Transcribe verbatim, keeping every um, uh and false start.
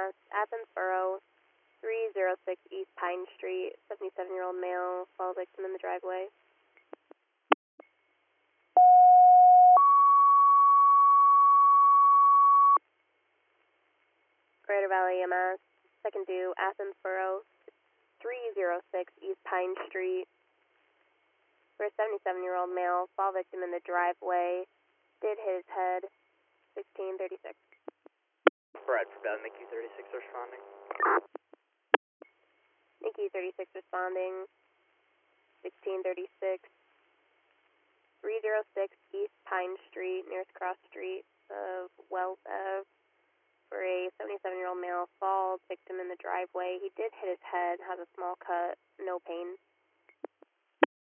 M S, Athens Borough, three oh six East Pine Street, seventy-seven-year-old male, fall victim in the driveway. Greater Valley E M S, second due, Athens Borough, three oh six East Pine Street, for a seventy-seven-year-old male, fall victim in the driveway, did hit his head, sixteen thirty-six. Brad for Bad, Mickey thirty-six responding. Nikki thirty-six responding, sixteen thirty-six, three oh six East Pine Street, nearest cross street of Wells Ave, for a seventy-seven-year-old male, fall victim in the driveway. He did hit his head, has a small cut, no pain.